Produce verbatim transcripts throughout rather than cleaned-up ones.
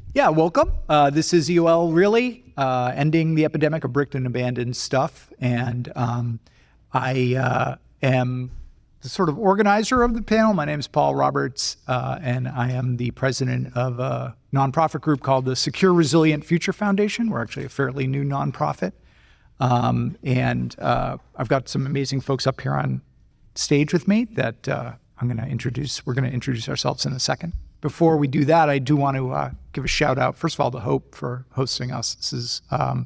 Yeah, welcome. Uh, this is E O L Really, uh, Ending the Epidemic of Bricked and Abandoned Stuff. And um, I uh, am the sort of organizer of the panel. My name is Paul Roberts, uh, and I am the president of a nonprofit group called the Secure Resilient Future Foundation. We're actually a fairly new nonprofit. Um, and uh, I've got some amazing folks up here on stage with me that uh, I'm going to introduce. We're going to introduce ourselves in a second. Before we do that, I do want to uh, give a shout out, first of all, to Hope for hosting us. This is, um,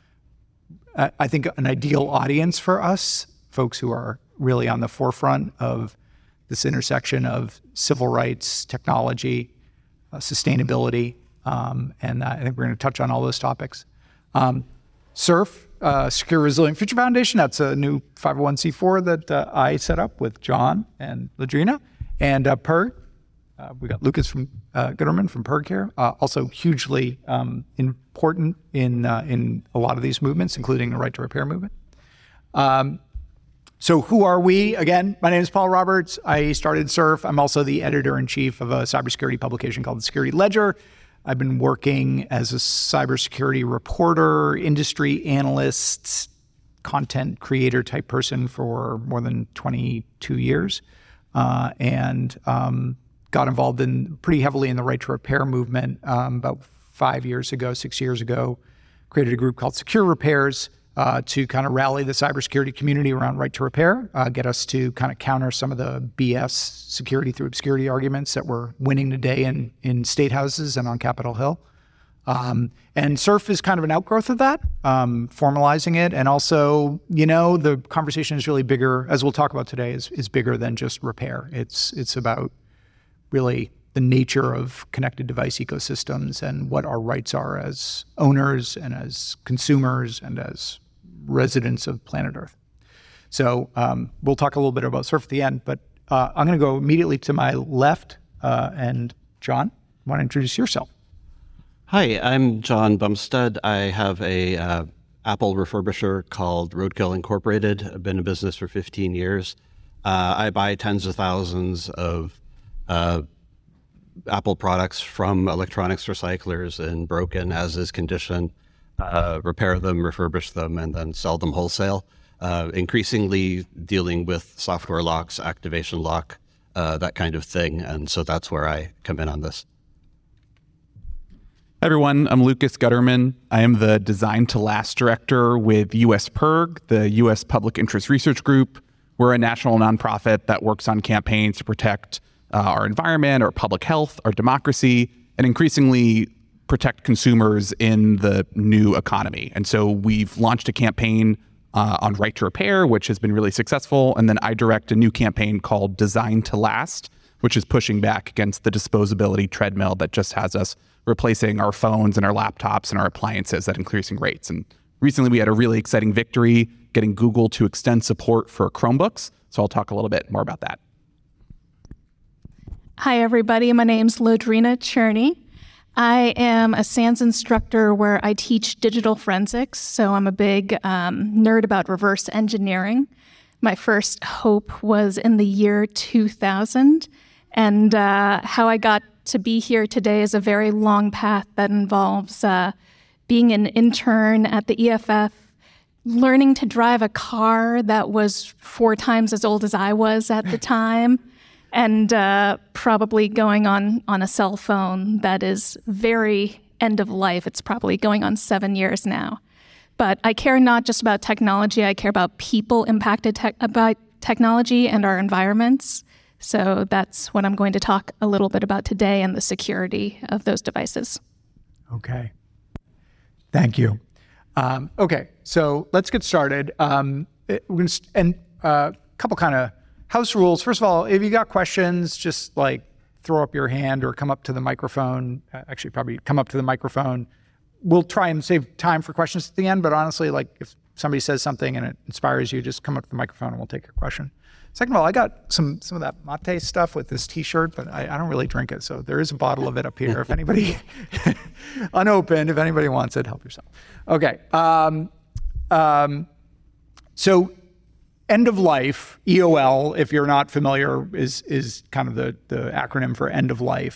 I think, an ideal audience for us, folks who are really on the forefront of this intersection of civil rights, technology, uh, sustainability, um, and I think we're going to touch on all those topics. Um, SURF, uh, Secure Resilient Future Foundation, that's a new five oh one c four that uh, I set up with John and Ladrina, and uh, P E R G. Uh, we got Lucas from uh, Gutterman from P E R G here, uh, also hugely um, important in uh, in a lot of these movements, including the Right to Repair movement. Um, so who are we? Again, my name is Paul Roberts. I started SURF. I'm also the editor-in-chief of a cybersecurity publication called The Security Ledger. I've been working as a cybersecurity reporter, industry analyst, content creator type person for more than twenty-two years, uh, and um, got involved in pretty heavily in the Right to Repair movement um, about five years ago, six years ago. Created a group called Secure Repairs uh, to kind of rally the cybersecurity community around Right to Repair, uh, get us to kind of counter some of the B S security through obscurity arguments that we're winning today in, in state houses and on Capitol Hill. Um, and SURF is kind of an outgrowth of that, um, formalizing it. And also, you know, the conversation is really bigger, as we'll talk about today, is, is bigger than just repair. It's, it's about really the nature of connected device ecosystems and what our rights are as owners and as consumers and as residents of planet Earth. So um, we'll talk a little bit about SURF at the end, but uh, I'm going to go immediately to my left. Uh, and John, you want to introduce yourself? Hi, I'm John Bumstead. I have a uh, Apple refurbisher called Roadkill Incorporated. I've been in business for fifteen years. Uh, I buy tens of thousands of Uh, Apple products from electronics recyclers in broken as is condition, uh, repair them, refurbish them, and then sell them wholesale. Uh, increasingly dealing with software locks, activation lock, uh, that kind of thing. And so that's where I come in on this. Hi everyone, I'm Lucas Gutterman. I am the Design to Last director with U S P E R G, the U S Public Interest Research Group. We're a national nonprofit that works on campaigns to protect Uh, our environment, our public health, our democracy, and increasingly protect consumers in the new economy. And so we've launched a campaign uh, on Right to Repair, which has been really successful. And then I direct a new campaign called Design to Last, which is pushing back against the disposability treadmill that just has us replacing our phones and our laptops and our appliances at increasing rates. And recently we had a really exciting victory, getting Google to extend support for Chromebooks. So I'll talk a little bit more about that. Hi, everybody. My name's Ladrina Cherney. I am a SANS instructor where I teach digital forensics, so I'm a big um, nerd about reverse engineering. My first hope was in the year two thousand, and uh, how I got to be here today is a very long path that involves uh, being an intern at the E F F, learning to drive a car that was four times as old as I was at the time, and uh, probably going on, on a cell phone that is very end of life. It's probably going on seven years now. But I care not just about technology, I care about people impacted te- by technology and our environments. So that's what I'm going to talk a little bit about today and the security of those devices. Okay. Thank you. Um, okay, so let's get started. Um, it, we're gonna st- and a uh, couple kind of house rules. First of all, if you got questions, just like throw up your hand or come up to the microphone. Actually, probably come up to the microphone. We'll try and save time for questions at the end, but honestly, like if somebody says something and it inspires you, just come up to the microphone and we'll take your question. Second of all, I got some some of that mate stuff with this t-shirt, but I, I don't really drink it, so there is a bottle of it up here. If anybody, unopened, if anybody wants it, help yourself. Okay, um, um, so end of life, E O L, if you're not familiar, is is kind of the, the acronym for end of life.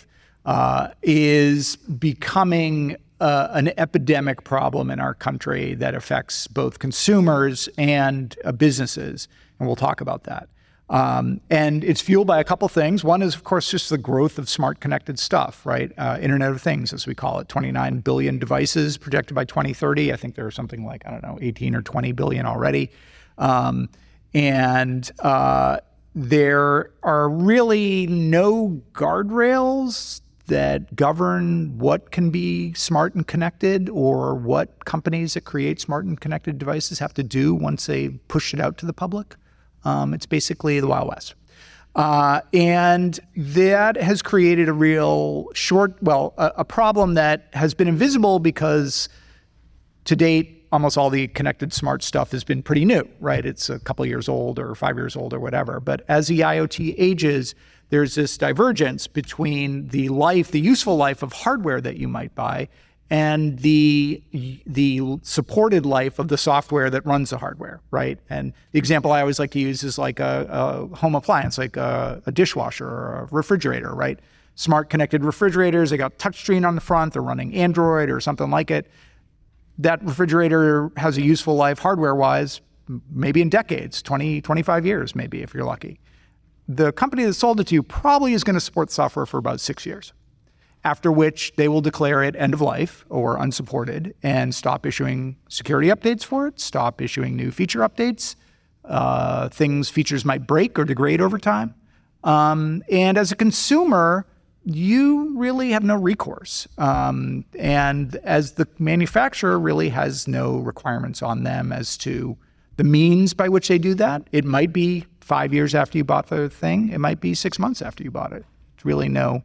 uh, is becoming uh, an epidemic problem in our country that affects both consumers and uh, businesses. And we'll talk about that. Um, and it's fueled by a couple things. One is, of course, just the growth of smart connected stuff, right? Uh, Internet of Things, as we call it, twenty-nine billion devices projected by twenty thirty. I think there are something like, I don't know, eighteen or twenty billion already. Um, and uh, there are really no guardrails that govern what can be smart and connected or what companies that create smart and connected devices have to do once they push it out to the public. Um, it's basically the Wild West. Uh, and that has created a real short, well, a, a problem that has been invisible because to date, almost all the connected smart stuff has been pretty new, right? It's a couple years old or five years old or whatever. But as the IoT ages, there's this divergence between the life, the useful life of hardware that you might buy and the the supported life of the software that runs the hardware, right? And the example I always like to use is like a, a home appliance, like a, a dishwasher or a refrigerator, right? Smart connected refrigerators, they got touchscreen on the front, they're running Android or something like it. That refrigerator has a useful life hardware-wise, maybe in decades, twenty, twenty-five years maybe if you're lucky. The company that sold it to you probably is going to support software for about six years. After which they will declare it end of life or unsupported and stop issuing security updates for it, stop issuing new feature updates. Uh, things, features might break or degrade over time. Um, and as a consumer, you really have no recourse. Um, and as the manufacturer really has no requirements on them as to the means by which they do that. It might be five years after you bought the thing. It might be six months after you bought it. It's really no...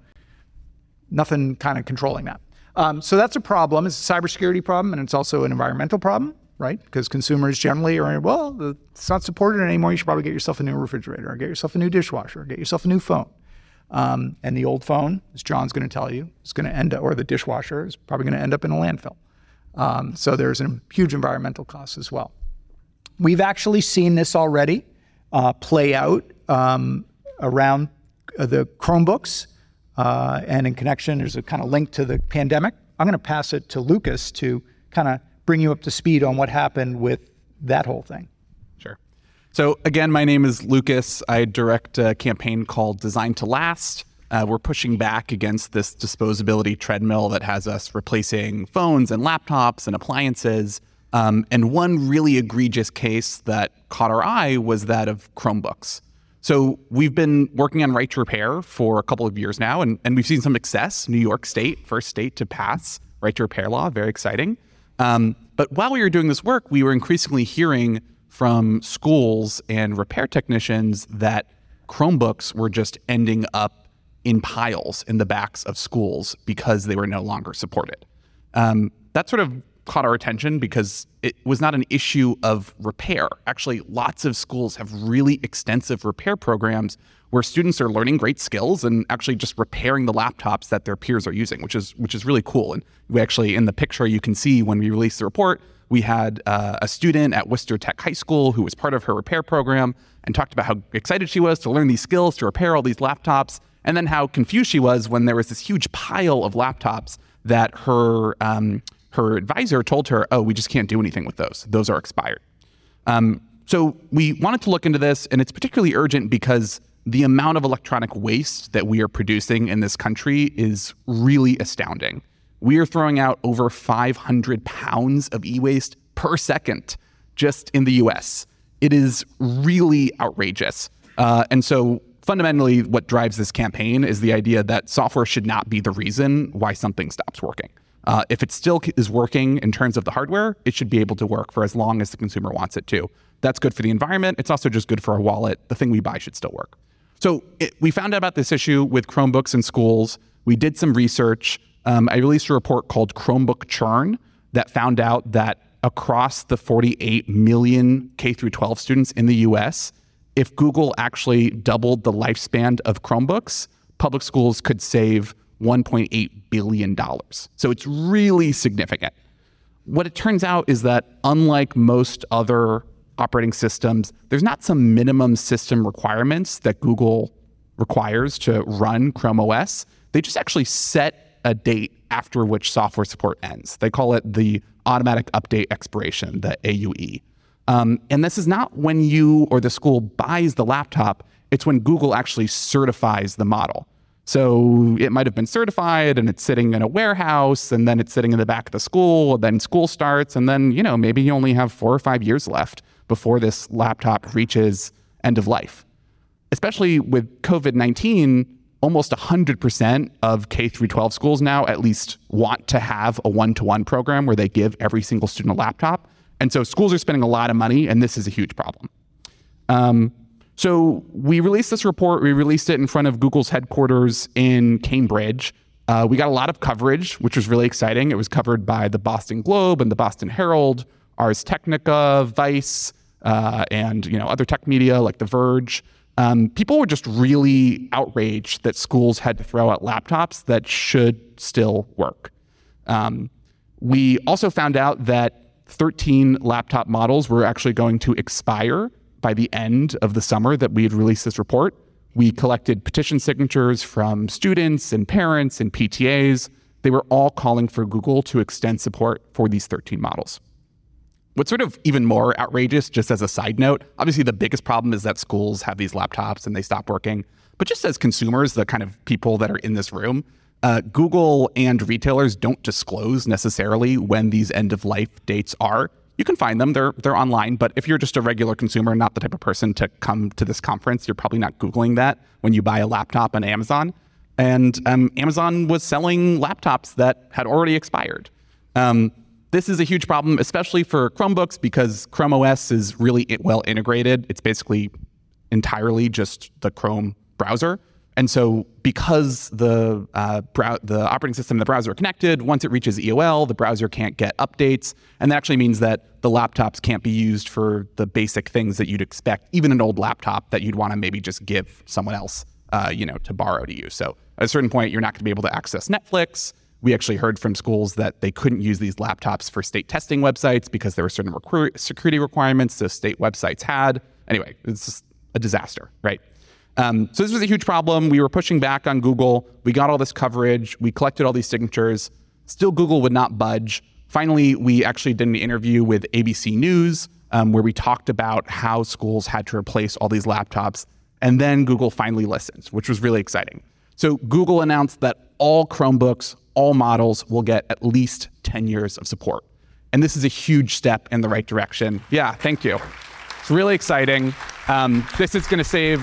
nothing kind of controlling that. Um, so that's a problem. It's a cybersecurity problem, and it's also an environmental problem, right? Because consumers generally are, well, it's not supported anymore. You should probably get yourself a new refrigerator, or get yourself a new dishwasher, or get yourself a new phone. Um, and the old phone, as John's going to tell you, is going to end up, or the dishwasher is probably going to end up in a landfill. Um, so there's a huge environmental cost as well. We've actually seen this already uh, play out um, around uh, the Chromebooks. Uh, and in connection, there's a kind of link to the pandemic. I'm going to pass it to Lucas to kind of bring you up to speed on what happened with that whole thing. Sure. So again, my name is Lucas. I direct a campaign called Design to Last. Uh, we're pushing back against this disposability treadmill that has us replacing phones and laptops and appliances. Um, and one really egregious case that caught our eye was that of Chromebooks. So we've been working on right to repair for a couple of years now, and, and we've seen some success. New York State, first state to pass right to repair law, very exciting. Um, but while we were doing this work, we were increasingly hearing from schools and repair technicians that Chromebooks were just ending up in piles in the backs of schools because they were no longer supported. Um, that sort of caught our attention because it was not an issue of repair. Actually, lots of schools have really extensive repair programs where students are learning great skills and actually just repairing the laptops that their peers are using, which is which is really cool. And we actually, in the picture you can see when we released the report, we had uh, a student at Worcester Tech High School who was part of her repair program and talked about how excited she was to learn these skills, to repair all these laptops, and then how confused she was when there was this huge pile of laptops that her um, her advisor told her, oh, we just can't do anything with those. Those are expired. Um, so we wanted to look into this, and it's particularly urgent because the amount of electronic waste that we are producing in this country is really astounding. We are throwing out over five hundred pounds of e-waste per second just in the U S. It is really outrageous. Uh, and so fundamentally, what drives this campaign is the idea that software should not be the reason why something stops working. Uh, if it still is working in terms of the hardware, it should be able to work for as long as the consumer wants it to. That's good for the environment. It's also just good for our wallet. The thing we buy should still work. So it, we found out about this issue with Chromebooks in schools. We did some research. Um, I released a report called Chromebook Churn that found out that across the forty-eight million K through twelve students in the U S, if Google actually doubled the lifespan of Chromebooks, public schools could save one point eight billion dollars. So it's really significant. What it turns out is that unlike most other operating systems, there's not some minimum system requirements that Google requires to run Chrome O S. they just actually set a date after which software support ends. They call it the automatic update expiration, the A U E. Um, and this is not when you or the school buys the laptop, it's when Google actually certifies the model. So it might have been certified and it's sitting in a warehouse, and then it's sitting in the back of the school, then school starts, and then, you know, maybe you only have four or five years left before this laptop reaches end of life. Especially with COVID nineteen, almost one hundred percent of K through twelve schools now at least want to have a one-to-one program where they give every single student a laptop. And so schools are spending a lot of money, and this is a huge problem. Um, so we released this report. We released it in front of Google's headquarters in Cambridge. Uh, we got a lot of coverage, which was really exciting. It was covered by the Boston Globe and the Boston Herald, Ars Technica, Vice, uh, and you know other tech media like The Verge. Um, people were just really outraged that schools had to throw out laptops that should still work. Um, we also found out that thirteen laptop models were actually going to expire by the end of the summer that we had released this report. We collected petition signatures from students and parents and P T As. They were all calling for Google to extend support for these thirteen models. What's sort of even more outrageous, just as a side note, obviously the biggest problem is that schools have these laptops and they stop working. But just as consumers, the kind of people that are in this room, uh, Google and retailers don't disclose necessarily when these end-of-life dates are. You can find them, they're they're online, but if you're just a regular consumer, not the type of person to come to this conference, you're probably not Googling that when you buy a laptop on Amazon. And um, Amazon was selling laptops that had already expired. Um, This is a huge problem, especially for Chromebooks, because Chrome O S is really well integrated. It's basically entirely just the Chrome browser. And so because the uh, brow- the operating system and the browser are connected, once it reaches E O L, the browser can't get updates. And that actually means that the laptops can't be used for the basic things that you'd expect, even an old laptop that you'd want to maybe just give someone else uh, you know, to borrow to use. So at a certain point, you're not going to be able to access Netflix. We actually heard from schools that they couldn't use these laptops for state testing websites because there were certain requ- security requirements the state websites had. Anyway, it's just a disaster, right? Um, so this was a huge problem. We were pushing back on Google. We got all this coverage. We collected all these signatures. Still, Google would not budge. Finally, we actually did an interview with A B C News um, where we talked about how schools had to replace all these laptops. And then Google finally listened, which was really exciting. So Google announced that all Chromebooks, all models will get at least ten years of support. And this is a huge step in the right direction. Yeah, thank you. It's really exciting. Um, this is going to save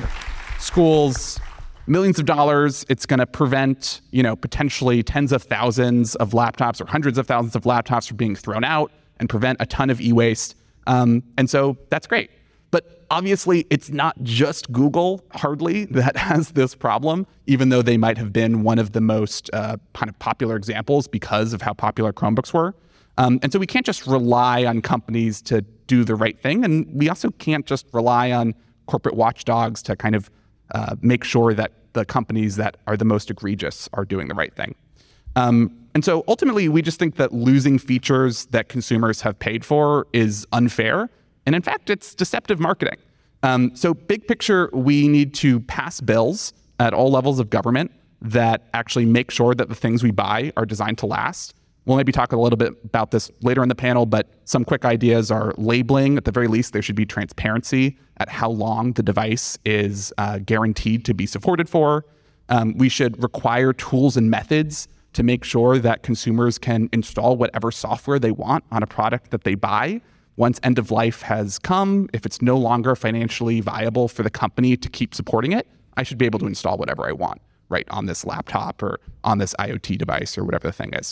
schools millions of dollars. It's going to prevent, you know, potentially tens of thousands of laptops or hundreds of thousands of laptops from being thrown out and prevent a ton of e-waste. Um, and so that's great. But obviously, it's not just Google, hardly, that has this problem, even though they might have been one of the most uh, kind of popular examples because of how popular Chromebooks were. Um, and so we can't just rely on companies to do the right thing. And we also can't just rely on corporate watchdogs to kind of uh, make sure that the companies that are the most egregious are doing the right thing. Um, and so ultimately, we just think that losing features that consumers have paid for is unfair. And in fact, it's deceptive marketing. Um, so big picture, we need to pass bills at all levels of government that actually make sure that the things we buy are designed to last. We'll maybe talk a little bit about this later in the panel, but some quick ideas are labeling. At the very least, there should be transparency at how long the device is uh, guaranteed to be supported for. Um, we should require tools and methods to make sure that consumers can install whatever software they want on a product that they buy. Once end of life has come, if it's no longer financially viable for the company to keep supporting it, I should be able to install whatever I want, right, on this laptop or on this IoT device or whatever the thing is.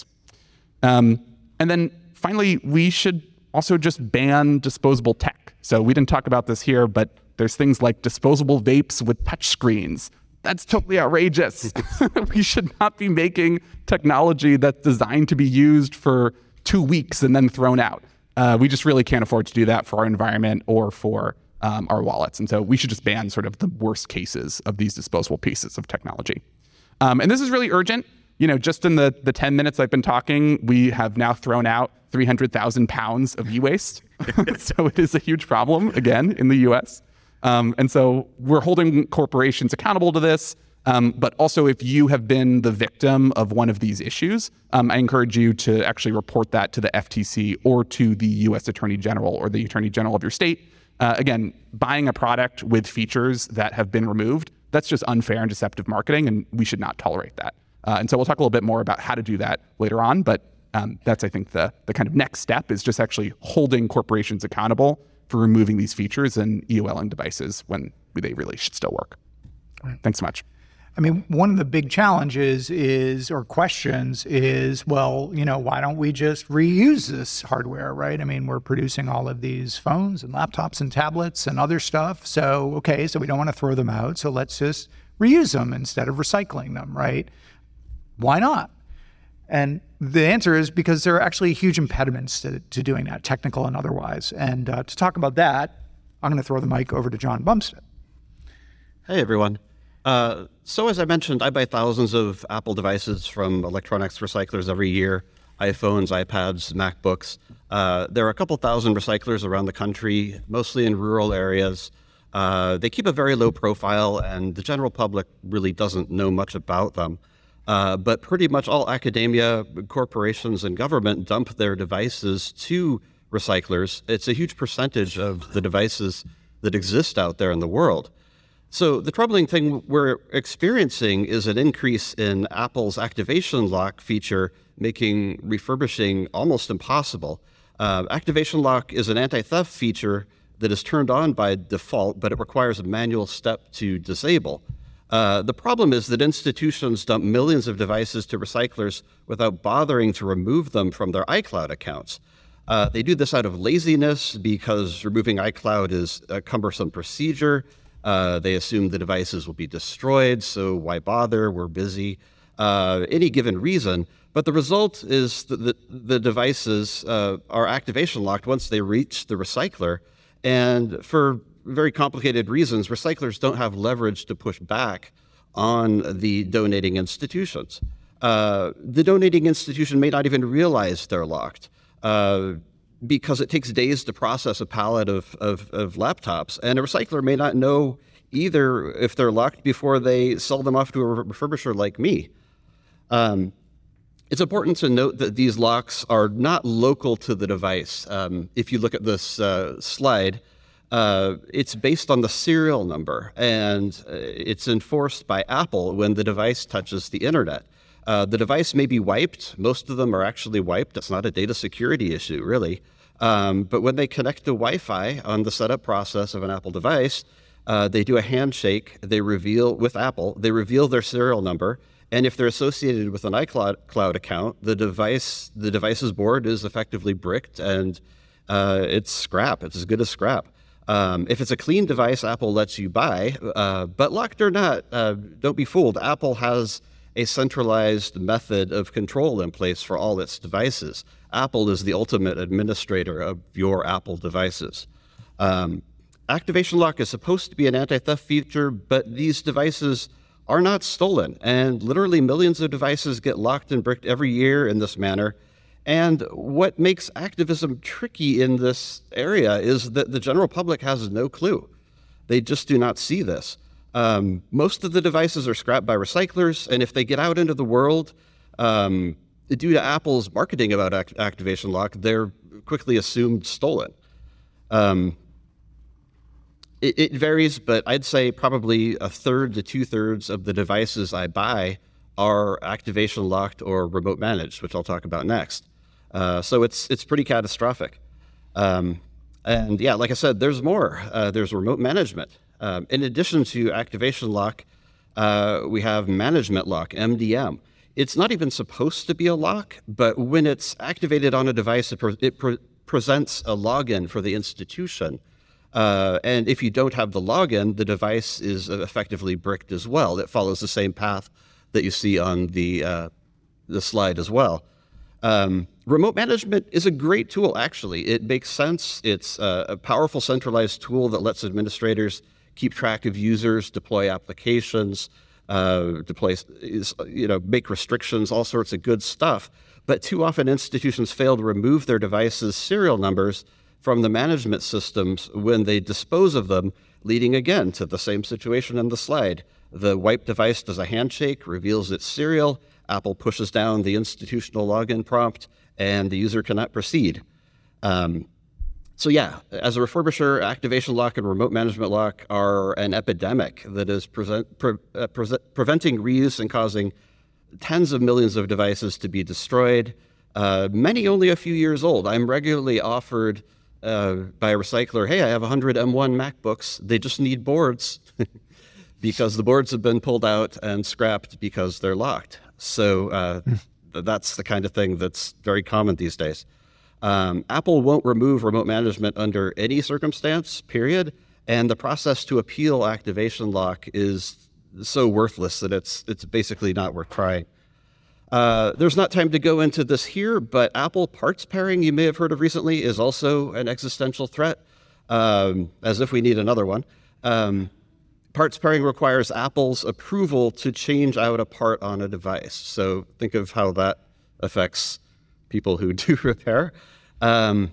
Um, and then finally, we should also just ban disposable tech. So we didn't talk about this here, but there's things like disposable vapes with touch screens. That's totally outrageous. We should not be making technology that's designed to be used for two weeks and then thrown out. Uh, we just really can't afford to do that for our environment or for um, our wallets. And so we should just ban sort of the worst cases of these disposable pieces of technology. Um, and this is really urgent. You know, just in the, the ten minutes I've been talking, we have now thrown out three hundred thousand pounds of e-waste. So it is a huge problem, again, in the U S. Um, and so we're holding corporations accountable to this. Um, but also, if you have been the victim of one of these issues, um, I encourage you to actually report that to the F T C or to the U S Attorney General or the Attorney General of your state. Uh, again, buying a product with features that have been removed, that's just unfair and deceptive marketing, and we should not tolerate that. Uh, and so we'll talk a little bit more about how to do that later on, but um, that's, I think, the, the kind of next step is just actually holding corporations accountable for removing these features in E O L and devices when they really should still work. Thanks so much. I mean, one of the big challenges is, or questions is, well, you know, why don't we just reuse this hardware, right? I mean, we're producing all of these phones and laptops and tablets and other stuff. So, okay, so we don't want to throw them out. So let's just reuse them instead of recycling them, right? Why not? And the answer is because there are actually huge impediments to, to doing that, technical and otherwise. And uh, to talk about that, I'm going to throw the mic over to John Bumstead. Hey, everyone. Uh, so as I mentioned, I buy thousands of Apple devices from electronics recyclers every year, iPhones, iPads, MacBooks. Uh, there are a couple thousand recyclers around the country, mostly in rural areas. Uh, they keep a very low profile, and the general public really doesn't know much about them. Uh, but pretty much all academia, corporations, and government dump their devices to recyclers. It's a huge percentage of the devices that exist out there in the world. So the troubling thing we're experiencing is an increase in Apple's activation lock feature, making refurbishing almost impossible. Uh, activation lock is an anti-theft feature that is turned on by default, but it requires a manual step to disable. Uh, the problem is that institutions dump millions of devices to recyclers without bothering to remove them from their iCloud accounts. Uh, they do this out of laziness because removing iCloud is a cumbersome procedure. Uh, they assume the devices will be destroyed, so why bother? We're busy. Uh, any given reason. But the result is that the, the devices uh, are activation locked once they reach the recycler. And for very complicated reasons, recyclers don't have leverage to push back on the donating institutions. Uh, the donating institution may not even realize they're locked. Uh, because it takes days to process a pallet of, of, of laptops. And a recycler may not know either if they're locked before they sell them off to a refurbisher like me. Um, it's important to note that these locks are not local to the device. Um, if you look at this uh, slide, uh, it's based on the serial number, and uh, it's enforced by Apple when the device touches the internet. Uh, the device may be wiped. Most of them are actually wiped. It's not a data security issue, really. Um, but when they connect to Wi-Fi on the setup process of an Apple device, uh, they do a handshake. They reveal, with Apple, they reveal their serial number. And if they're associated with an iCloud cloud account, the device, the device's board is effectively bricked, and uh, it's scrap. It's as good as scrap. Um, if it's a clean device, Apple lets you buy. Uh, but locked or not, uh, don't be fooled. Apple has a centralized method of control in place for all its devices. Apple is the ultimate administrator of your Apple devices. Um, activation lock is supposed to be an anti-theft feature, but these devices are not stolen, and literally millions of devices get locked and bricked every year in this manner. And what makes activism tricky in this area is that the general public has no clue. They just do not see this. Um, most of the devices are scrapped by recyclers, and if they get out into the world, um, due to Apple's marketing about act- activation lock, they're quickly assumed stolen. Um, it, it varies, but I'd say probably a third to two-thirds of the devices I buy are activation locked or remote managed, which I'll talk about next. Uh, so it's it's pretty catastrophic. Um, and yeah, like I said, there's more. Uh, there's remote management. Um, in addition to activation lock, uh, we have management lock, M D M. It's not even supposed to be a lock, but when it's activated on a device, it, pre- it pre- presents a login for the institution. Uh, and if you don't have the login, the device is effectively bricked as well. It follows the same path that you see on the, uh, the slide as well. Um, remote management is a great tool, actually. It makes sense. It's uh, a powerful centralized tool that lets administrators keep track of users, deploy applications, uh, deploy, you know, make restrictions, all sorts of good stuff. But too often institutions fail to remove their devices' serial numbers from the management systems when they dispose of them, leading again to the same situation in the slide. The wipe device does a handshake, reveals its serial, Apple pushes down the institutional login prompt, and the user cannot proceed. Um, so yeah, as a refurbisher, activation lock and remote management lock are an epidemic that is present, pre, uh, pre, preventing reuse and causing tens of millions of devices to be destroyed, uh, many only a few years old. I'm regularly offered uh, by a recycler, hey, I have one hundred M one MacBooks, they just need boards because the boards have been pulled out and scrapped because they're locked. So uh, that's the kind of thing that's very common these days. Um, Apple won't remove remote management under any circumstance, period, and the process to appeal activation lock is so worthless that it's it's basically not worth trying. Uh, there's not time to go into this here, but Apple parts pairing, you may have heard of recently, is also an existential threat, um, as if we need another one. Um, parts pairing requires Apple's approval to change out a part on a device. So think of how that affects people who do repair. Um,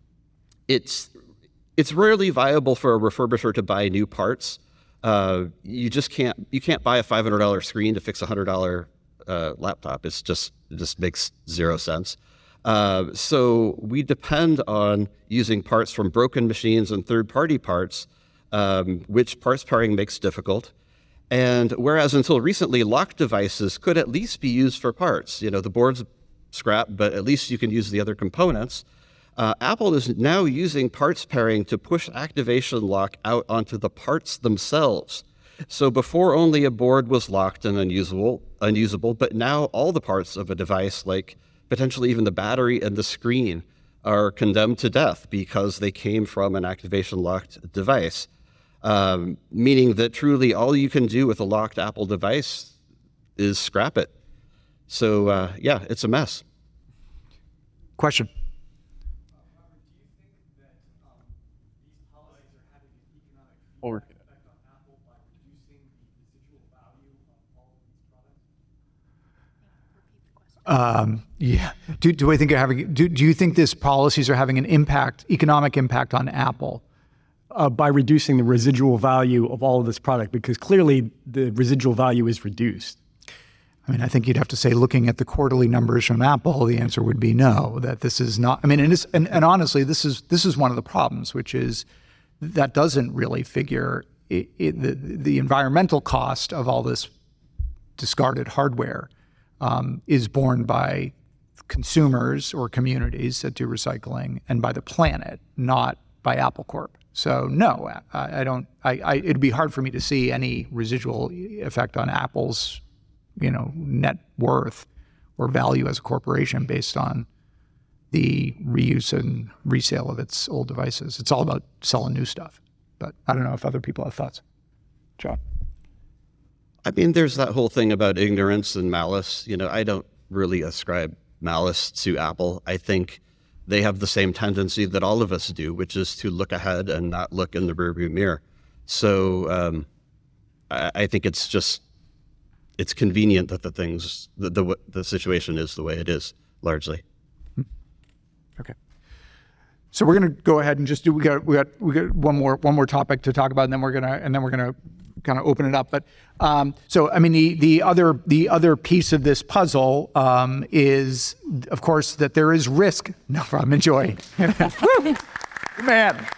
it's it's rarely viable for a refurbisher to buy new parts. Uh, you just can't you can't buy a five hundred dollars screen to fix a one hundred dollars uh, laptop. It's just it just makes zero sense. Uh, so we depend on using parts from broken machines and third-party parts, um, which parts pairing makes difficult. And whereas until recently, locked devices could at least be used for parts. You know, the board's scrapped, but at least you can use the other components. Uh, Apple is now using parts pairing to push activation lock out onto the parts themselves. So before only a board was locked and unusable, unusable, but now all the parts of a device, like potentially even the battery and the screen, are condemned to death because they came from an activation locked device. Um, meaning that truly all you can do with a locked Apple device is scrap it. So uh, yeah, it's a mess. Question. Or Um, yeah. Do, do I think you're having? Do, do you think these policies are having an impact, economic impact on Apple? Uh, by reducing the residual value of all of this product, because clearly the residual value is reduced. I mean, I think you'd have to say, looking at the quarterly numbers from Apple, the answer would be no. That this is not. I mean, and, it's, and, and honestly, this is this is one of the problems, which is that doesn't really figure it, it, the the environmental cost of all this discarded hardware um, is borne by consumers or communities that do recycling and by the planet, not by Apple Corp. So no, I, I don't. I, I, it'd be hard for me to see any residual effect on Apple's, you know, net worth or value as a corporation based on the reuse and resale of its old devices. It's all about selling new stuff. But I don't know if other people have thoughts. John. I mean, there's that whole thing about ignorance and malice. You know, I don't really ascribe malice to Apple. I think they have the same tendency that all of us do, which is to look ahead and not look in the rearview mirror. So um, I, I think it's just, it's convenient that the things, the, the the situation is the way it is, largely. Okay. So we're going to go ahead and just do. We got we got we got one more one more topic to talk about, and then we're gonna and then we're gonna kind of open it up. But um, so I mean, the the other the other piece of this puzzle um, is, of course, that there is risk. No problem. Enjoy. Man.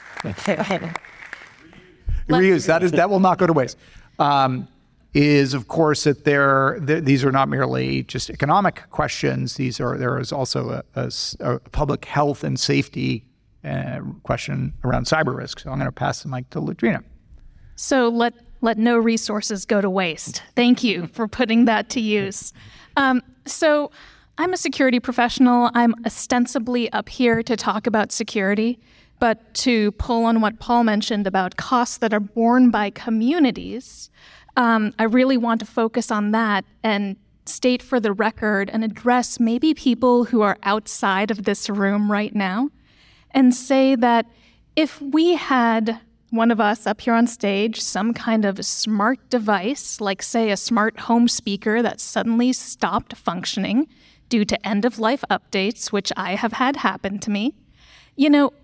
Reuse. That is that will not go to waste. Um, is of course that there th- these are not merely just economic questions. These are there is also a, a, a public health and safety uh, question around cyber risk. So I'm going to pass the mic to Ludrina. So let let no resources go to waste. Thank you for putting that to use. Um, so I'm a security professional. I'm ostensibly up here to talk about security, but to pull on what Paul mentioned about costs that are borne by communities, um, I really want to focus on that and state for the record and address maybe people who are outside of this room right now and say that if we had one of us up here on stage, some kind of smart device, like say a smart home speaker that suddenly stopped functioning due to end-of-life updates, which I have had happen to me, you know,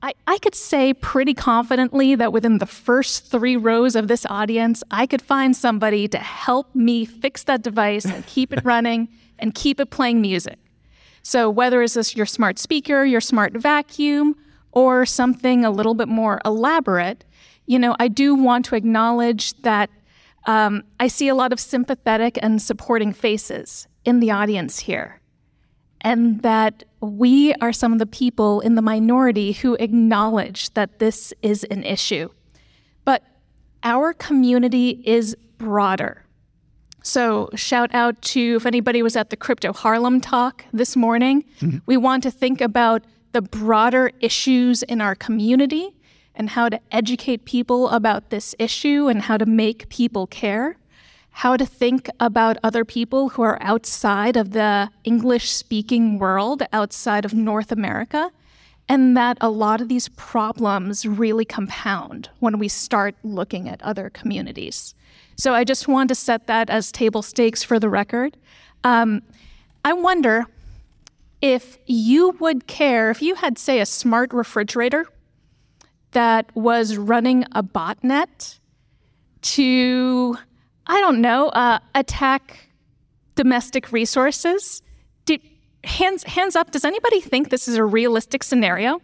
I, I could say pretty confidently that within the first three rows of this audience, I could find somebody to help me fix that device and keep it running and keep it playing music. So whether it's this your smart speaker, your smart vacuum, or something a little bit more elaborate, you know, I do want to acknowledge that um, I see a lot of sympathetic and supporting faces in the audience here. And that we are some of the people in the minority who acknowledge that this is an issue. But our community is broader. So shout out to, if anybody was at the Crypto Harlem talk this morning, mm-hmm. we want to think about the broader issues in our community and how to educate people about this issue and how to make people care, how to think about other people who are outside of the English-speaking world, outside of North America, and that a lot of these problems really compound when we start looking at other communities. So I just wanted to set that as table stakes for the record. Um, I wonder if you would care, if you had, say, a smart refrigerator that was running a botnet to, I don't know, uh, attack domestic resources. Do, hands, hands up, does anybody think this is a realistic scenario?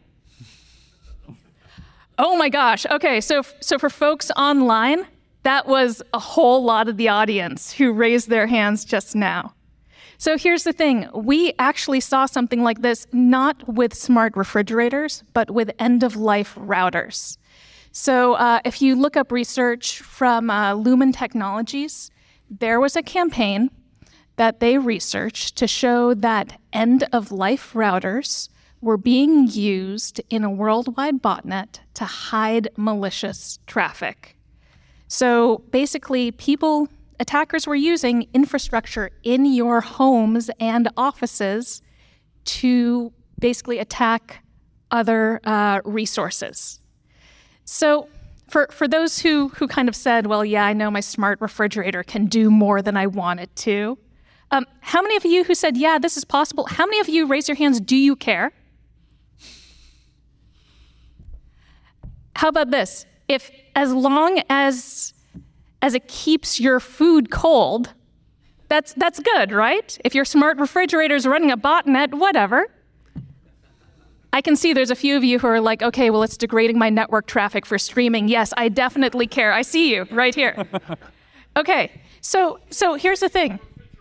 Oh my gosh, okay, so, so for folks online, that was a whole lot of the audience who raised their hands just now. So here's the thing, we actually saw something like this not with smart refrigerators, but with end-of-life routers. So uh, if you look up research from uh, Lumen Technologies, there was a campaign that they researched to show that end-of-life routers were being used in a worldwide botnet to hide malicious traffic. So basically, people, attackers were using infrastructure in your homes and offices to basically attack other uh, resources. So for, for those who, who kind of said, well, yeah, I know my smart refrigerator can do more than I want it to, um, how many of you who said, yeah, this is possible, how many of you, raise your hands, do you care? How about this? If as long as as it keeps your food cold, that's that's good, right? If your smart refrigerator is running a botnet, whatever. I can see there's a few of you who are like, okay, well, it's degrading my network traffic for streaming. Yes, I definitely care. I see you right here. Okay, so so here's the thing.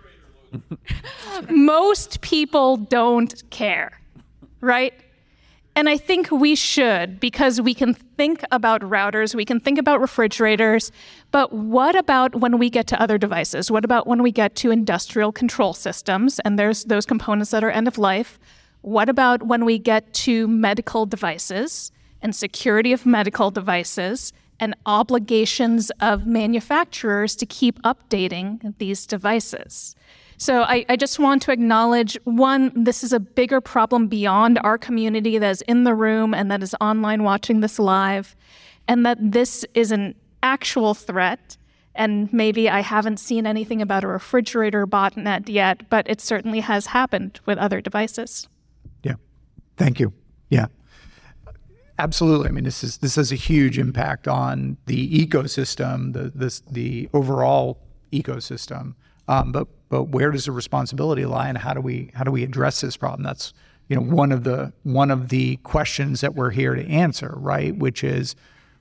Most people don't care, right? And I think we should, because we can think about routers, we can think about refrigerators, but what about when we get to other devices? What about when we get to industrial control systems, and there's those components that are end of life? What about when we get to medical devices and security of medical devices and obligations of manufacturers to keep updating these devices? So I, I just want to acknowledge, one, this is a bigger problem beyond our community that is in the room and that is online watching this live, and that this is an actual threat. And maybe I haven't seen anything about a refrigerator botnet yet, but it certainly has happened with other devices. Yeah, thank you. Yeah, absolutely. I mean, this is this has a huge impact on the ecosystem, the this the overall ecosystem. Um, but but where does the responsibility lie, and how do we how do we address this problem? That's you know one of the one of the questions that we're here to answer, right? Which is,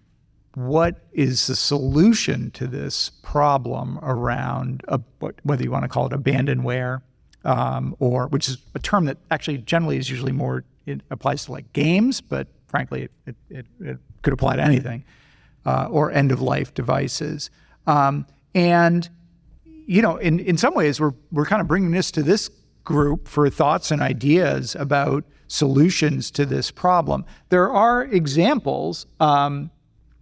what is the solution to this problem around a, whether you want to call it abandonware, um, or which is a term that actually generally is usually more, it applies to like games, but frankly it it, it could apply to anything, uh, or end of life devices, um, and you know, in, in some ways, we're we're kind of bringing this to this group for thoughts and ideas about solutions to this problem. There are examples. Um,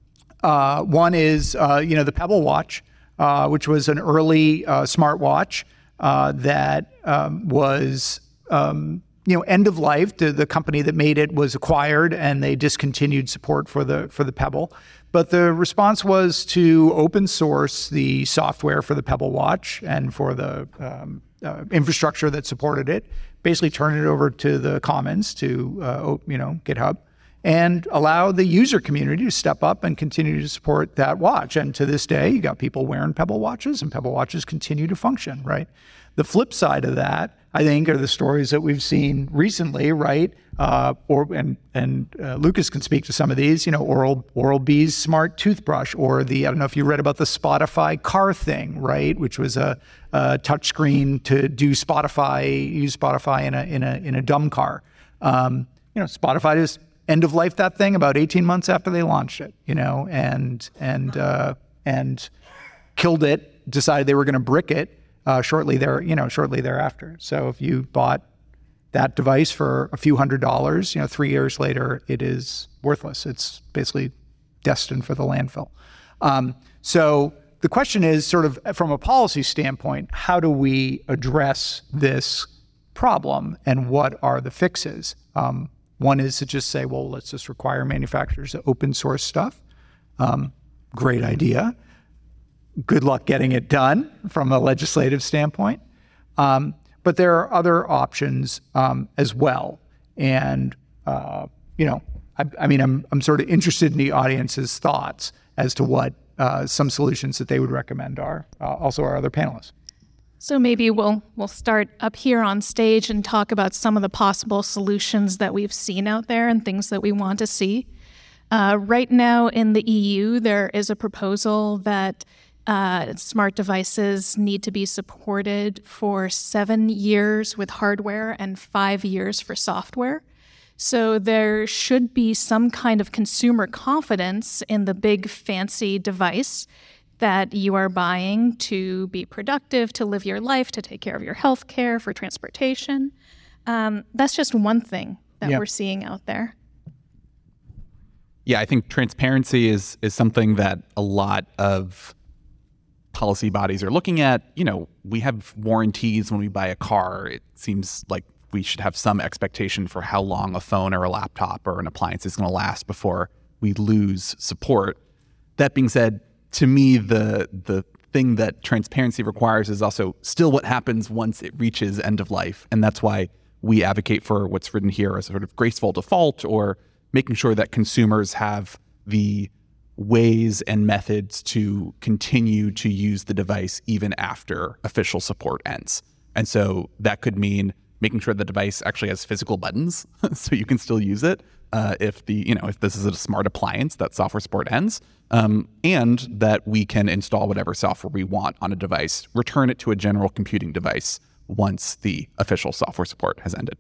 uh, one is, uh, you know, the Pebble Watch, uh, which was an early uh, smartwatch uh, that um, was, um, you know, end of life. The, the company that made it was acquired, and they discontinued support for the for the Pebble. But the response was to open source the software for the Pebble Watch and for the um, uh, infrastructure that supported it, basically turn it over to the commons, to uh, you know GitHub, and allow the user community to step up and continue to support that watch. And to this day, you got people wearing Pebble watches, and Pebble watches continue to function, right? The flip side of that, I think, are the stories that we've seen recently, right? Uh, or and and uh, Lucas can speak to some of these. You know, Oral Oral B's smart toothbrush, or the I don't know if you read about the Spotify car thing, right? Which was a, a touch screen to do Spotify, use Spotify in a in a in a dumb car. Um, you know, Spotify just end of life that thing about eighteen months after they launched it. You know, and and uh, and killed it. Decided they were going to brick it. Uh, shortly there, you know, shortly thereafter. So if you bought that device for a few hundred dollars, you know, three years later, it is worthless. It's basically destined for the landfill. Um, so the question is, sort of from a policy standpoint, how do we address this problem, and what are the fixes? Um, one is to just say, well, let's just require manufacturers to open source stuff. Um, great idea. Good luck getting it done from a legislative standpoint. Um, but there are other options um, as well. And, uh, you know, I, I mean, I'm, I'm sort of interested in the audience's thoughts as to what uh, some solutions that they would recommend are. Uh, also our other panelists. So maybe we'll we'll start up here on stage and talk about some of the possible solutions that we've seen out there and things that we want to see. Uh, right now in the E U, there is a proposal that Uh, smart devices need to be supported for seven years with hardware and five years for software. So there should be some kind of consumer confidence in the big fancy device that you are buying to be productive, to live your life, to take care of your health care, for transportation. Um, that's just one thing that Yeah. we're seeing out there. Yeah, I think transparency is is something that a lot of policy bodies are looking at. You know, we have warranties when we buy a car. It seems like we should have some expectation for how long a phone or a laptop or an appliance is going to last before we lose support. That being said, to me, the the thing that transparency requires is also still what happens once it reaches end of life. And that's why we advocate for what's written here as a sort of graceful default, or making sure that consumers have the ways and methods to continue to use the device even after official support ends. And so that could mean making sure the device actually has physical buttons so you can still use it uh, if the you know if this is a smart appliance that software support ends, um, and that we can install whatever software we want on a device, return it to a general computing device once the official software support has ended.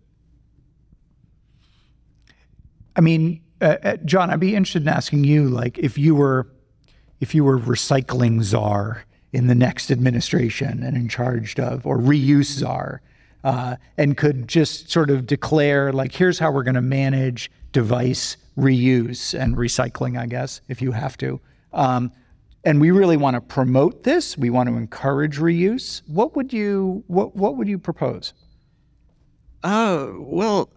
I mean, uh, John, I'd be interested in asking you, like, if you were, if you were recycling czar in the next administration and in charge of, or reuse czar, uh, and could just sort of declare, like, here's how we're going to manage device reuse and recycling, I guess, if you have to. Um, and we really want to promote this. We want to encourage reuse. What would you, what, what would you propose? Uh, well,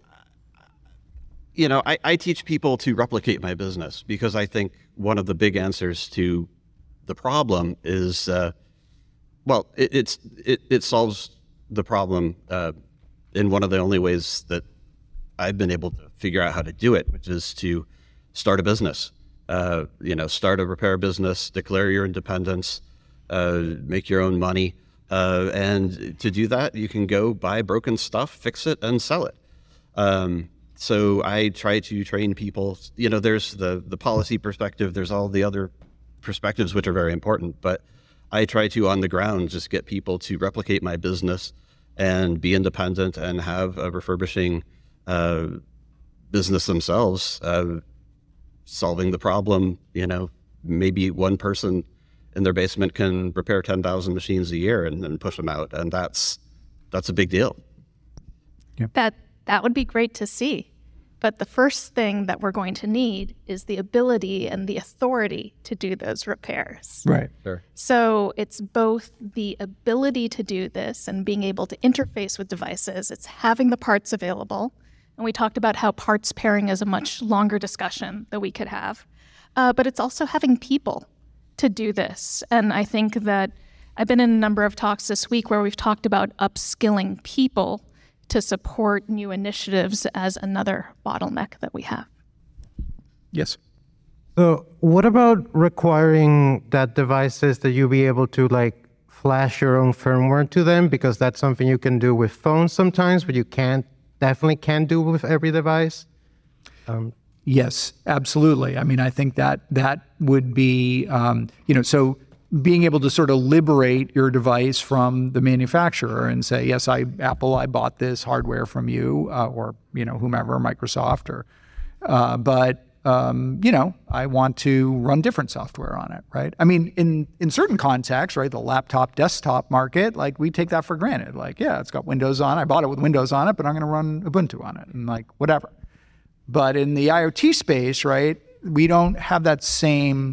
you know, I, I teach people to replicate my business because I think one of the big answers to the problem is, uh, well, it, it's it, it solves the problem uh, in one of the only ways that I've been able to figure out how to do it, which is to start a business. Uh, you know, start a repair business, declare your independence, uh, make your own money, uh, and to do that, you can go buy broken stuff, fix it, and sell it. Um, So I try to train people, you know, there's the, the policy perspective, there's all the other perspectives which are very important, but I try to, on the ground, just get people to replicate my business and be independent and have a refurbishing uh, business themselves, uh, solving the problem. You know, maybe one person in their basement can repair ten thousand machines a year and then push them out, and that's that's a big deal. That that would be great to see. But the first thing that we're going to need is the ability and the authority to do those repairs. Right. Sure. So it's both the ability to do this and being able to interface with devices. It's having the parts available. And we talked about how parts pairing is a much longer discussion that we could have. Uh, but it's also having people to do this. And I think that I've been in a number of talks this week where we've talked about upskilling people to support new initiatives as another bottleneck that we have. Yes. So what about requiring that devices that you be able to like flash your own firmware to them? Because that's something you can do with phones sometimes, but you can't, definitely can't do with every device. Um, Yes, absolutely. I mean, I think that that would be, um, you know, so being able to sort of liberate your device from the manufacturer and say, yes, I, Apple, I bought this hardware from you, uh, or, you know, whomever, Microsoft, or, uh, but, um, you know, I want to run different software on it, right? I mean, in, in certain contexts, right, the laptop desktop market, like we take that for granted. Like, yeah, it's got Windows on it. I bought it with Windows on it, but I'm going to run Ubuntu on it and like whatever. But in the IoT space, right, we don't have that same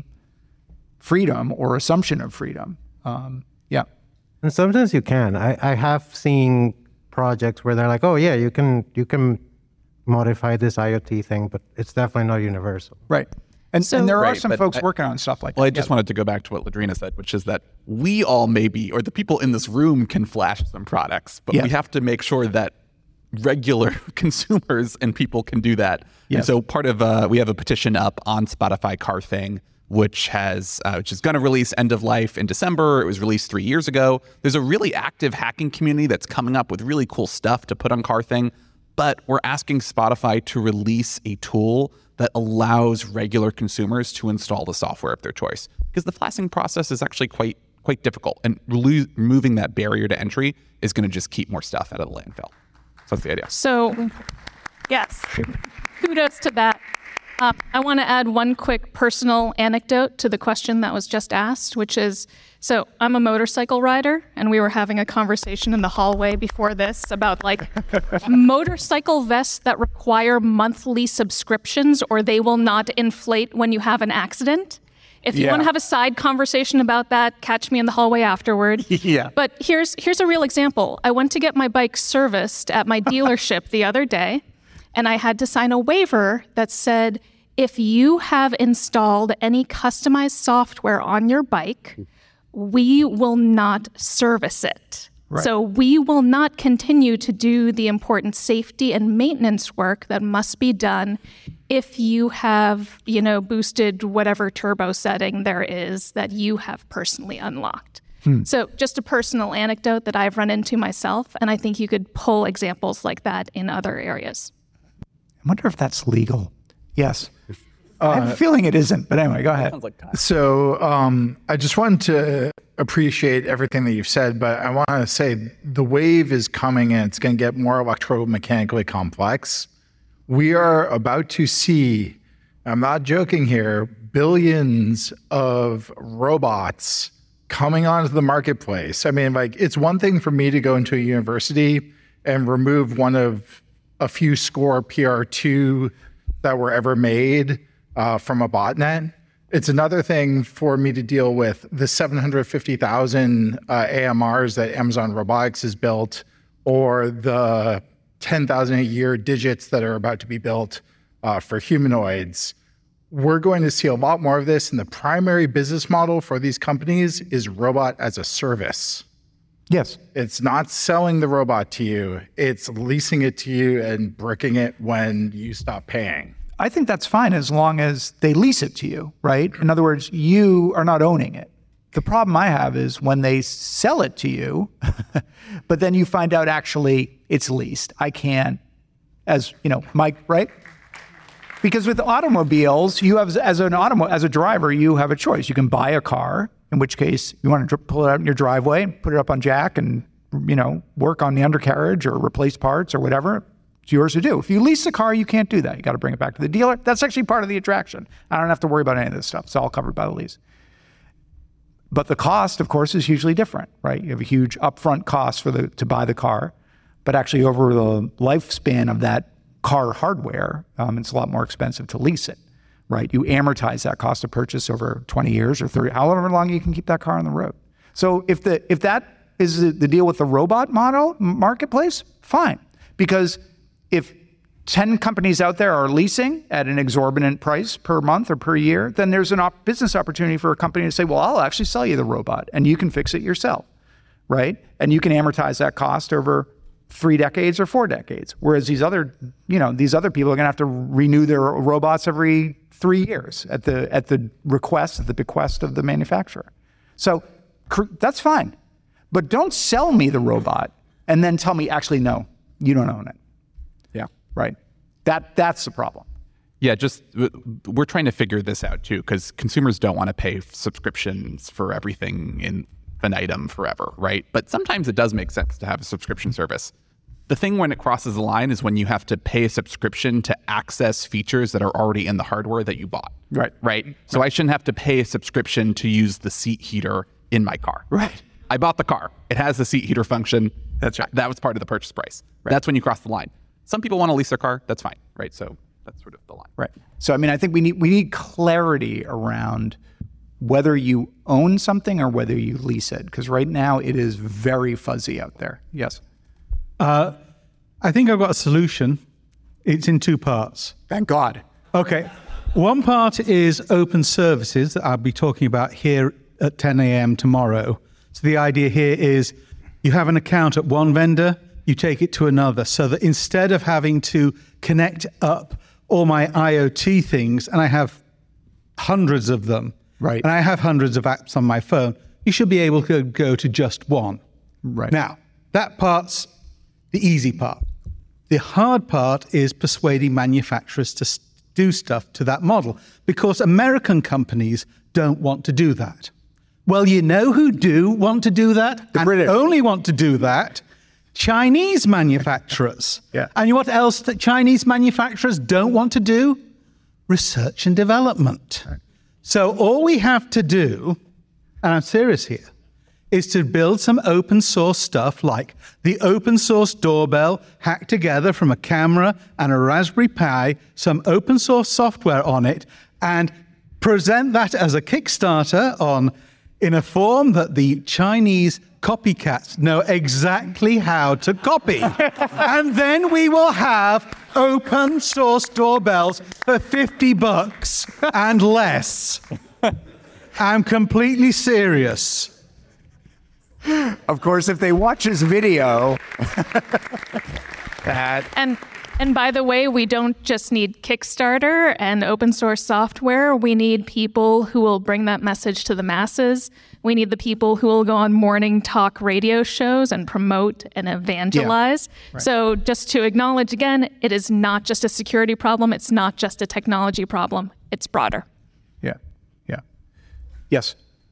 freedom or assumption of freedom. Um, yeah. and sometimes you can. I, I have seen projects where they're like, oh yeah, you can you can modify this IoT thing, but it's definitely not universal. Right. And, So- and there are Right, some but folks I- working on stuff like Well, I that. just Yeah. wanted to go back to what Ladrina said, which is that we all maybe, or the people in this room can flash some products, but Yeah. we have to make sure that regular consumers and people can do that. Yeah. And so part of, uh, we have a petition up on Spotify Car Thing, which has, uh, which is going to release end of life in December. It was released three years ago. There's a really active hacking community that's coming up with really cool stuff to put on Car Thing. But we're asking Spotify to release a tool that allows regular consumers to install the software of their choice, because the flashing process is actually quite quite difficult, and relo- removing that barrier to entry is going to just keep more stuff out of the landfill. So that's the idea. So, yes, kudos to that. Um, I want to add one quick personal anecdote to the question that was just asked, which is, so I'm a motorcycle rider, and we were having a conversation in the hallway before this about like motorcycle vests that require monthly subscriptions or they will not inflate when you have an accident. If you Yeah. want to have a side conversation about that, catch me in the hallway afterward. Yeah. But here's here's a real example. I went to get my bike serviced at my dealership the other day, and I had to sign a waiver that said, if you have installed any customized software on your bike, we will not service it. Right. So we will not continue to do the important safety and maintenance work that must be done if you have, you know, boosted whatever turbo setting there is that you have personally unlocked. So just a personal anecdote that I've run into myself, and I think you could pull examples like that in other areas. I wonder if that's legal. Yes. I have a feeling it isn't, but anyway, go ahead. So um, I just wanted to appreciate everything that you've said, but I want to say the wave is coming and it's going to get more electromechanically complex. We are about to see, I'm not joking here, billions of robots coming onto the marketplace. I mean, like, it's one thing for me to go into a university and remove one of a few score P R two that were ever made uh, from a botnet. It's another thing for me to deal with the seven hundred fifty thousand uh, A M Rs that Amazon Robotics has built, or the ten thousand a year digits that are about to be built uh, for humanoids. We're going to see a lot more of this, and the primary business model for these companies is robot as a service. Yes. It's not selling the robot to you, it's leasing it to you and bricking it when you stop paying. I think that's fine as long as they lease it to you, right? In other words, you are not owning it. The problem I have is when they sell it to you, but then you find out actually it's leased. I can't, as you know, Mike, right? Because with automobiles, you have as an automo as a driver, you have a choice. You can buy a car, in which case you want to dr- pull it out in your driveway, put it up on jack, and you know work on the undercarriage or replace parts or whatever. It's yours to do. If you lease a car, you can't do that. You got to bring it back to the dealer. That's actually part of the attraction. I don't have to worry about any of this stuff. It's all covered by the lease. But the cost, of course, is hugely different, right? You have a huge upfront cost for the to buy the car, but actually over the lifespan of that car hardware, um, it's a lot more expensive to lease it, right? You amortize that cost of purchase over twenty years or thirty, however long you can keep that car on the road. So if the if that is the, the deal with the robot model marketplace, fine, because if ten companies out there are leasing at an exorbitant price per month or per year, then there's an op- business opportunity for a company to say, well, I'll actually sell you the robot and you can fix it yourself, right? And you can amortize that cost over three decades or four decades. Whereas these other, you know, these other people are going to have to renew their robots every three years at the at the request, at the bequest of the manufacturer. So cr- that's fine. But don't sell me the robot and then tell me, actually, no, you don't own it. Yeah. Right? That That's the problem. Yeah, just we're trying to figure this out too, because consumers don't want to pay subscriptions for everything in an item forever, right? But sometimes it does make sense to have a subscription service. The thing when it crosses the line is when you have to pay a subscription to access features that are already in the hardware that you bought. Right. Right? So I shouldn't have to pay a subscription to use the seat heater in my car. Right. I bought the car. It has the seat heater function. That's right. That was part of the purchase price. Right. That's when you cross the line. Some people want to lease their car. That's fine, right? So that's sort of the line. Right. So, I mean, I think we need we need clarity around whether you own something or whether you lease it, because right now it is very fuzzy out there. Yes. Uh, I think I've got a solution. It's in two parts. Thank God. Okay. One part is open services that I'll be talking about here at ten a.m. tomorrow. So the idea here is you have an account at one vendor, you take it to another, so that instead of having to connect up all my IoT things, and I have hundreds of them, right, and I have hundreds of apps on my phone, you should be able to go to just one. Right. Now, that part's the easy part. The hard part is persuading manufacturers to s- do stuff to that model, because American companies don't want to do that. Well, you know who do want to do that? The and British. only want to do that? Chinese manufacturers. Yeah. And you know what else that Chinese manufacturers don't want to do? Research and development. Right. So all we have to do, and I'm serious here, is to build some open source stuff like the open source doorbell hacked together from a camera and a Raspberry Pi, some open source software on it, and present that as a Kickstarter on in a form that the Chinese copycats know exactly how to copy. And then we will have open source doorbells for fifty bucks and less. I'm completely serious. Of course, if they watch this video, that And and by the way, we don't just need Kickstarter and open source software. We need people who will bring that message to the masses. We need the people who will go on morning talk radio shows and promote and evangelize. Yeah. Right. So just to acknowledge again, it is not just a security problem. It's not just a technology problem. It's broader. yeah, yeah, yes.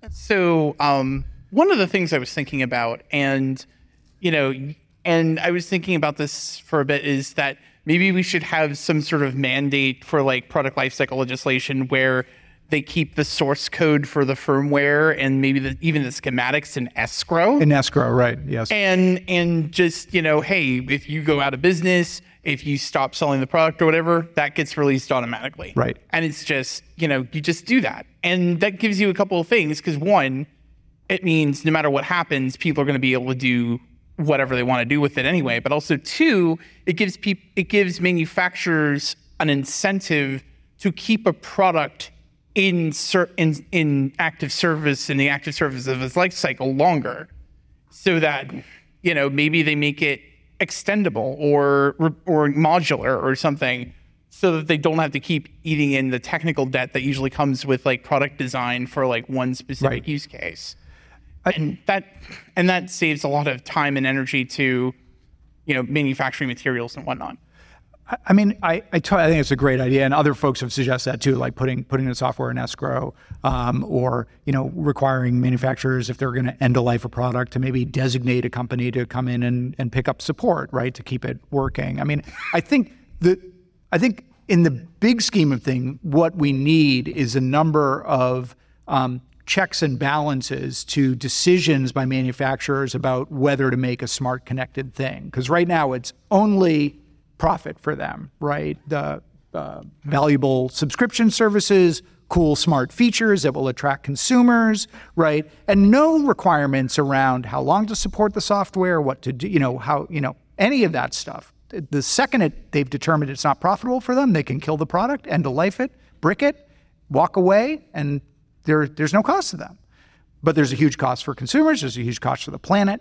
So um, one of the things I was thinking about, and you know, and I was thinking about this for a bit, is that maybe we should have some sort of mandate for like product lifecycle legislation where they keep the source code for the firmware and maybe the, even the schematics in escrow. In escrow, right? Yes. And and just, you know, hey, if you go out of business, if you stop selling the product or whatever, that gets released automatically. Right. And it's just, you know, you just do that. And that gives you a couple of things, because one, it means no matter what happens, people are going to be able to do whatever they want to do with it anyway. But also two, it gives people, it gives manufacturers an incentive to keep a product in ser- in in active service, in the active service of its life cycle longer, so that, you know, maybe they make it extendable or or modular or something, so that they don't have to keep eating in the technical debt that usually comes with like product design for like one specific Right. use case. And that and that saves a lot of time and energy to, you know, manufacturing materials and whatnot. I- I mean, I I, t- I think it's a great idea, and other folks have suggested that too, like putting putting the software in escrow, um, or you know, requiring manufacturers, if they're going to end a life a product, to maybe designate a company to come in and, and pick up support, right, to keep it working. I mean, I think the I think in the big scheme of things, what we need is a number of um, checks and balances to decisions by manufacturers about whether to make a smart connected thing. Because right now it's only profit for them, right? The uh, valuable subscription services, cool smart features that will attract consumers, right? And no requirements around how long to support the software, what to do, you know, how, you know, any of that stuff. The second it, they've determined it's not profitable for them, they can kill the product, end of life it, brick it, walk away, and there, there's no cost to them. But there's a huge cost for consumers, there's a huge cost for the planet,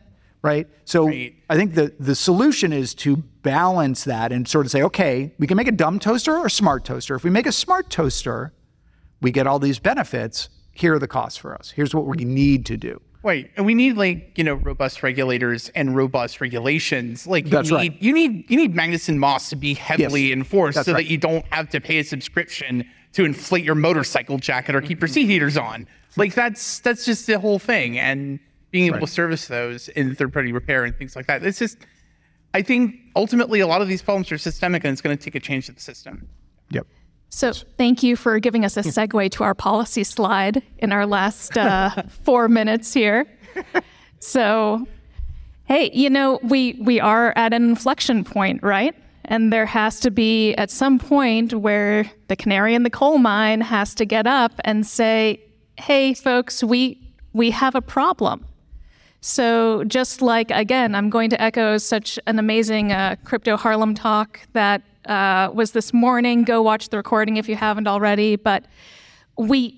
right? So Right. I think the, the solution is to balance that and sort of say, okay, we can make a dumb toaster or a smart toaster. If we make a smart toaster, we get all these benefits. Here are the costs for us. Here's what we need to do. Right. And we need like, you know, robust regulators and robust regulations. Like you That's need right. you need you need Magnuson Moss to be heavily Yes. enforced That's so right. that you don't have to pay a subscription to inflate your motorcycle jacket or keep your seat heaters on. Like that's that's just the whole thing. And being able to service those in third party repair and things like that. It's just I think ultimately a lot of these problems are systemic and it's going to take a change to the system. Yep. So thank you for giving us a segue to our policy slide in our last uh, four minutes here. So, hey, you know, we, we are at an inflection point, right? And there has to be at some point where the canary in the coal mine has to get up and say, hey, folks, we we have a problem. So just like, again, I'm going to echo such an amazing uh, Crypto Harlem talk that uh, was this morning. Go watch the recording if you haven't already. But we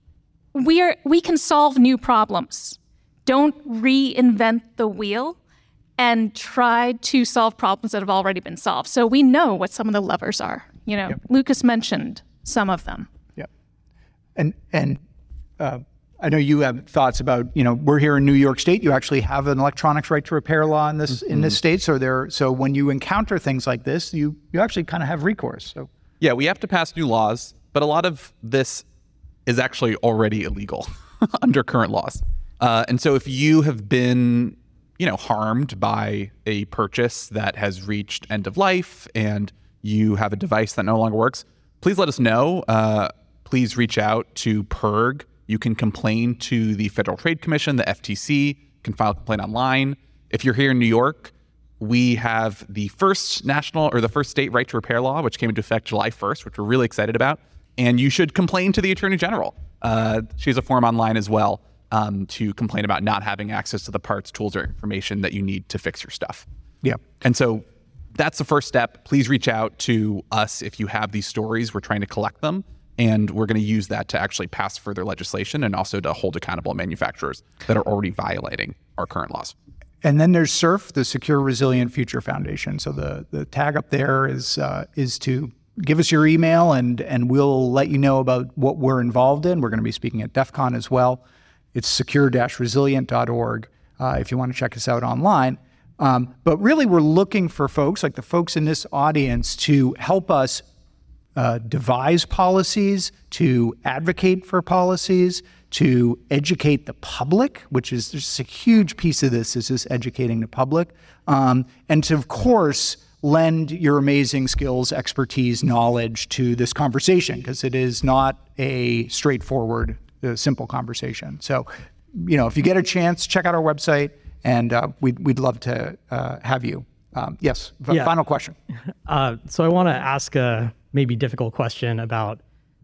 we are we can solve new problems. Don't reinvent the wheel and try to solve problems that have already been solved. So we know what some of the levers are. You know, Lucas mentioned some of them. Yep. And and uh, I know you have thoughts about, you know, we're here in New York State. You actually have an electronics right to repair law in this in this state. So there, so when you encounter things like this, you you actually kind of have recourse. So Yeah, we have to pass new laws, but a lot of this is actually already illegal under current laws. Uh, and so if you have been, you know, harmed by a purchase that has reached end of life and you have a device that no longer works, please let us know. Uh, please reach out to P I R G. You can complain to the Federal Trade Commission, the F T C. You can file a complaint online. If you're here in New York, we have the first national or the first state right to repair law, which came into effect July first, which we're really excited about. And you should complain to the Attorney General. Uh, she has a form online as well um, to complain about not having access to the parts, tools, or information that you need to fix your stuff. yeah. And so that's the first step. Please reach out to us if you have these stories. We're trying to collect them. And we're going to use that to actually pass further legislation and also to hold accountable manufacturers that are already violating our current laws. And then there's SURF, the Secure Resilient Future Foundation. So the the tag up there is uh, is to give us your email and and we'll let you know about what we're involved in. We're going to be speaking at DEF CON as well. It's secure dash resilient dot org uh, if you want to check us out online. Um, but really, we're looking for folks like the folks in this audience to help us Uh, devise policies, to advocate for policies, to educate the public, which is there's a huge piece of this is just educating the public, um, and to, of course, lend your amazing skills, expertise, knowledge to this conversation, because it is not a straightforward, uh, simple conversation. So, you know, if you get a chance, check out our website, and uh, we'd, we'd love to uh, have you. Um, yes, f- Yeah. final question. Uh, so I want to ask a maybe difficult question about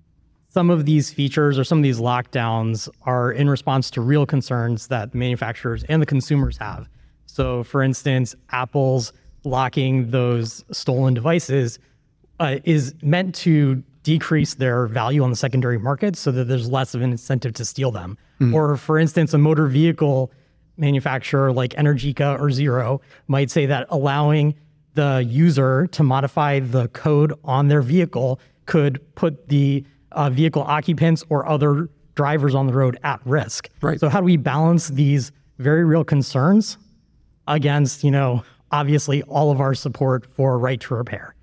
some of these features or some of these lockdowns are in response to real concerns that the manufacturers and the consumers have. So for instance, Apple's locking those stolen devices uh, is meant to decrease their value on the secondary market so that there's less of an incentive to steal them. Mm. Or for instance, a motor vehicle manufacturer like Energica or Zero might say that allowing the user to modify the code on their vehicle could put the uh, vehicle occupants or other drivers on the road at risk. Right. So how do we balance these very real concerns against, you know, obviously all of our support for right to repair?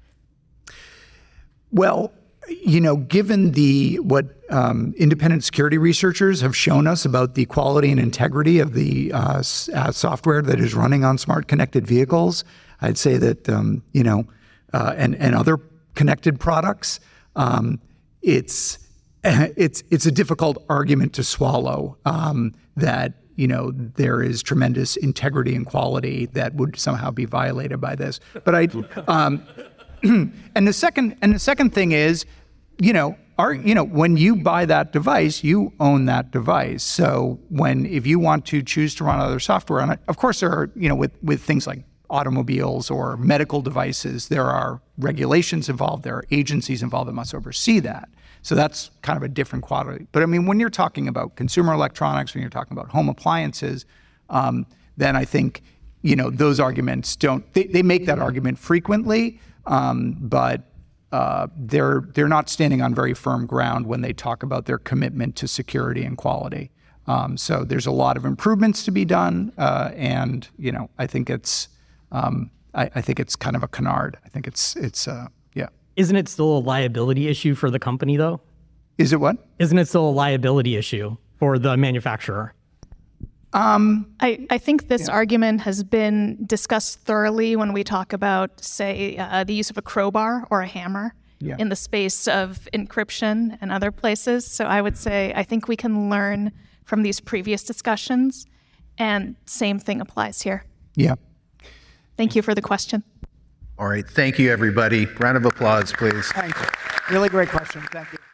Well, you know, given the what um, independent security researchers have shown us about the quality and integrity of the uh, s- uh, software that is running on smart connected vehicles, I'd say that um, you know, uh, and and other connected products, um, it's it's it's a difficult argument to swallow um, that you know there is tremendous integrity and quality that would somehow be violated by this. But I. Um, And the second, and the second thing is, you know, our, you know, when you buy that device, you own that device. So when, if you want to choose to run other software on it, of course there are, you know, with with things like automobiles or medical devices, there are regulations involved, there are agencies involved that must oversee that. So that's kind of a different quality. But I mean, when you're talking about consumer electronics, when you're talking about home appliances, um, then I think you know, those arguments don't, they, they make that argument frequently, um, but uh, they're, they're not standing on very firm ground when they talk about their commitment to security and quality. Um, so there's a lot of improvements to be done, uh, and, you know, I think it's, um, I, I think it's kind of a canard. I think it's, it's, uh, yeah. Isn't it still a liability issue for the company, though? Is it what? Isn't it still a liability issue for the manufacturer? Um, I, I think this argument has been discussed thoroughly when we talk about, say, uh, the use of a crowbar or a hammer Yeah. in the space of encryption and other places. So I would say I think we can learn from these previous discussions, and same thing applies here. yeah. Thank you for the question. All right. Thank you, everybody. Round of applause, please. Thank you. Really great question. Thank you.